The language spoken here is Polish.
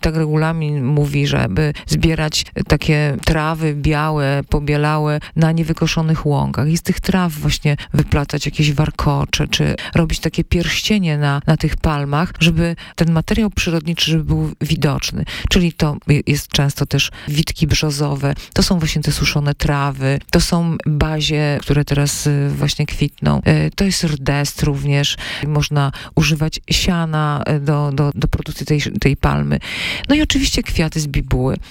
Tak regulamin mówi, żeby zbierać takie trawy białe, pobielałe na niewykoszonych łąkach i z tych traw właśnie wyplatać jakieś warkocze, czy robić takie pierścienie na tych palmach, żeby ten materiał przyrodniczy żeby był widoczny. Czyli to jest często też witki brzozowe, to są właśnie te suszone trawy, to są bazie, które teraz właśnie kwitną, to jest rdest również, można używać siana do produkcji tej palmy. No i oczywiście kwiaty z bibuły.